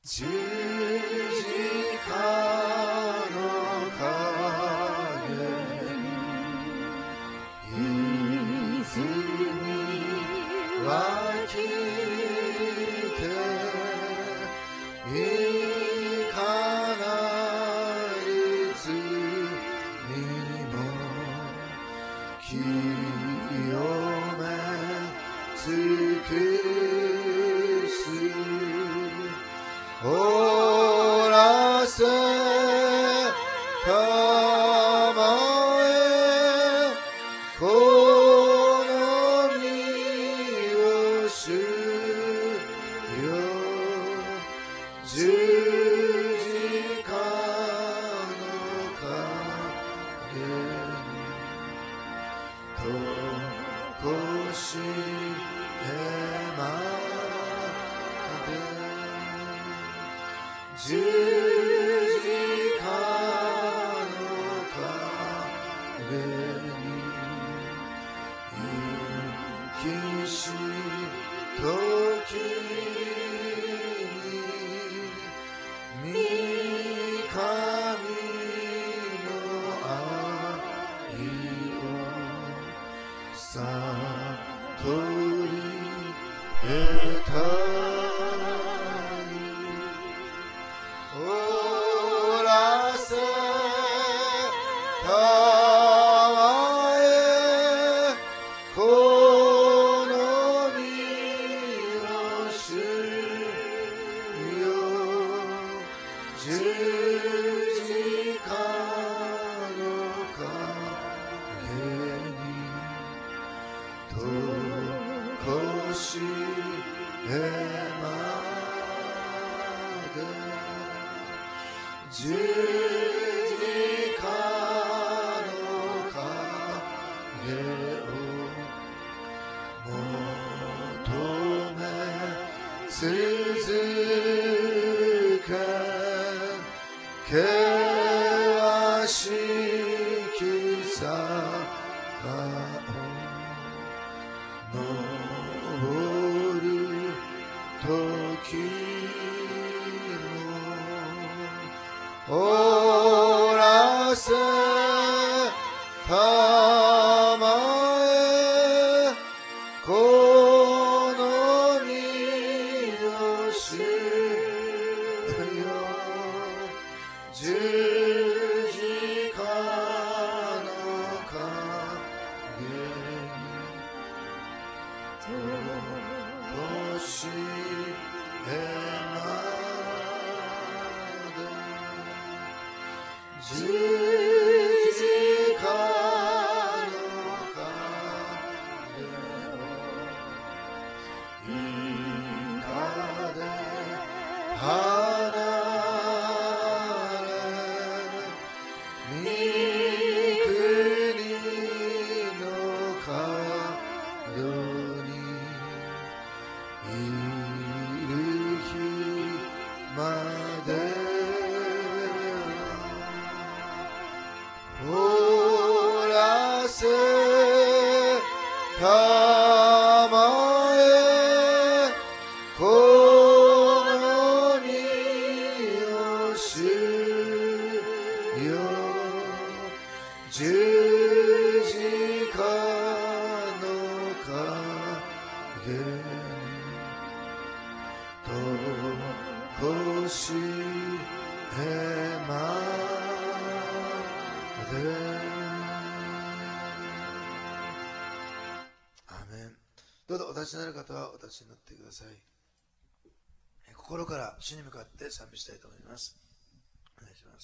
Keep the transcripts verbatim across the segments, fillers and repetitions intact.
十字架の陰に泉湧きていかなる罪も清め尽くすおらせたまえこの身を主よ十字架の陰にとこしえまで十字架の陰に生きし時に御神の愛を悟り得たおらせたまえこの身を主よ十字架の陰にとこしえまで十字架の影を求め続け険しき坂を登る時もおらせたまえこの身を主よ十字架の陰にとこしえまで十字架の影をいかで離れ御国の角にいる日までおらせたまえこの身を主よ十字架の陰にとこしえまでアーメン。どうぞお立ちになる方はお立ちになってください。心から主に向かって賛美したいと思います。お願いします。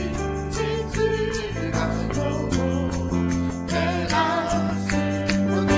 「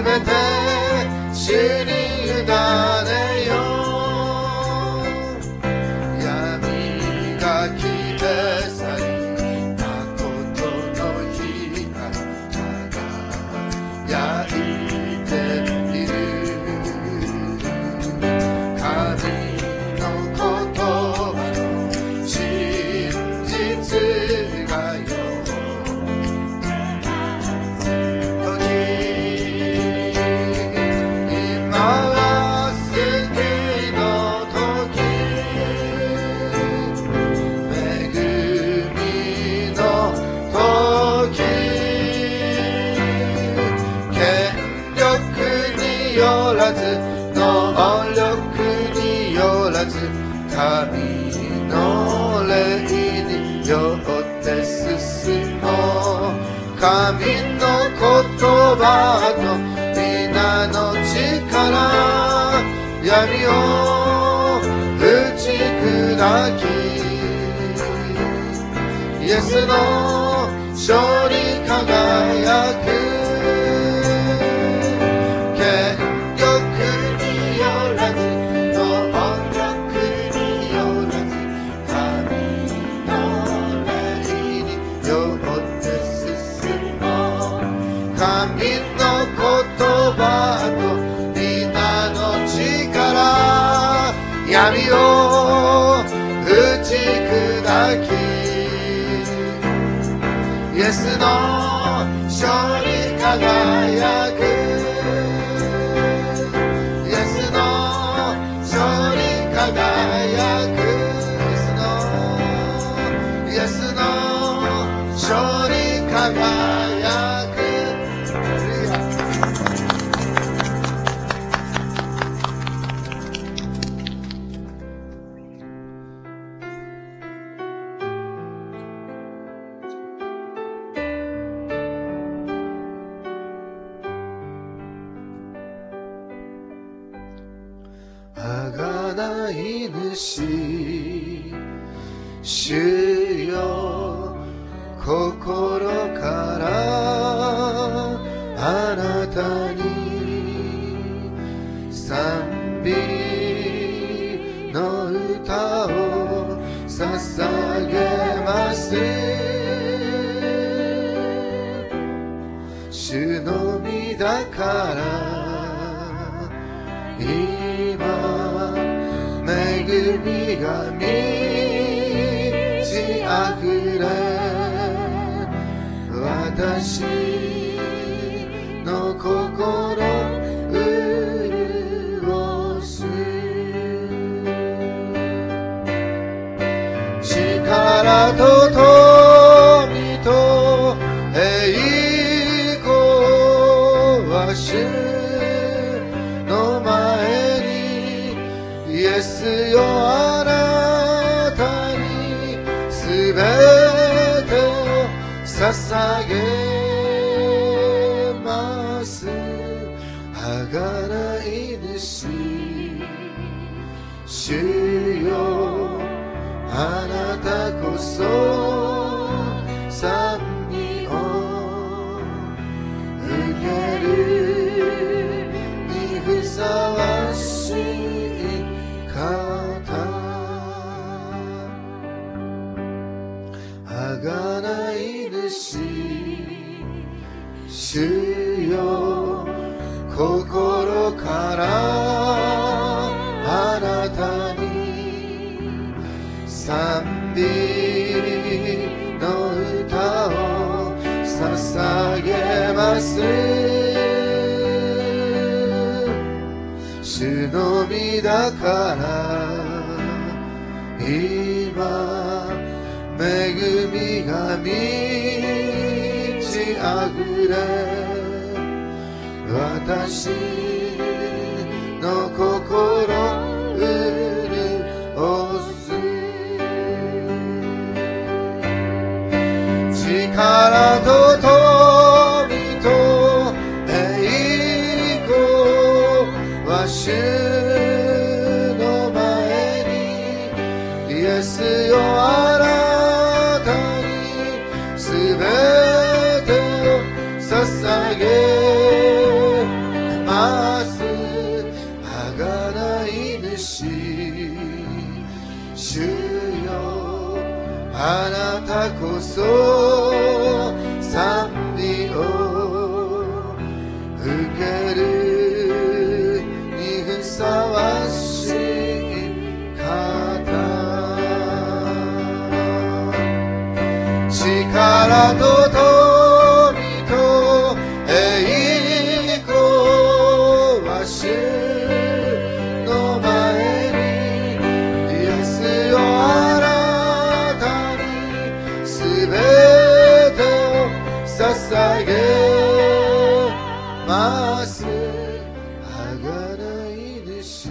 べて主に委ねよう。闇が来て去り誠の日が輝いている。神の言葉の真実がよ能力によらず神の霊によって進もう。神の言葉と皆の力闇を打ち砕きイエスの勝利輝く。闇を打ち砕きイエスの勝利輝く。イエスの勝利輝く。イエスの勝利輝く。主よ心からあなたに賛美の歌を捧げます。主の御だから今恵みが満ち溢れ私の心潤す。力と富と栄光は主の前にイエスよあなたにすべてを捧げます。贖い主主よあなたこそ賛美を受けるにふさわしい方。贖い主主よ心からあなたに賛美の歌を捧げます。主の御だから今恵みが満ち溢れ私の心潤す。力と富と栄光は主の前にイエスよあなたにすべてを捧げあなたこそ賛美を受けるにふさわしい方、力と富と栄光は主の前に、イエスよあなたにすべてを捧げます。贖い主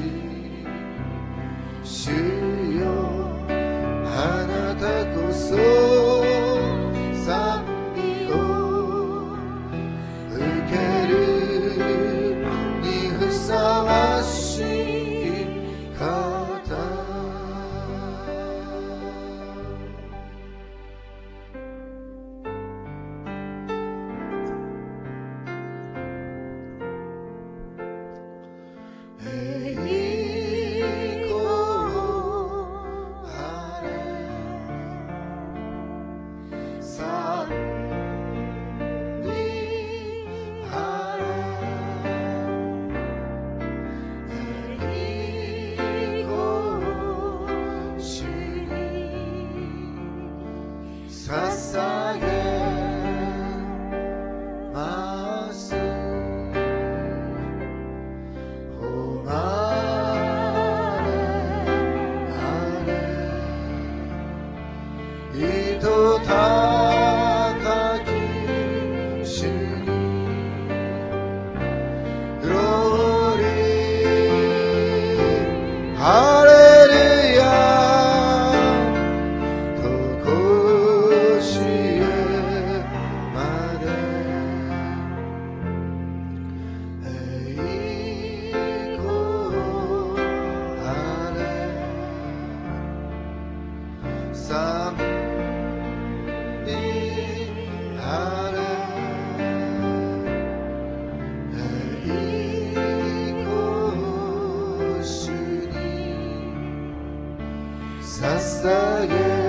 主よ、あなたこそ賛美を受けるにふさわしい方。捧げます。おあれあれ、糸高き主にグローリー、ハレルヤ。賛美あれ、栄光主に捧げ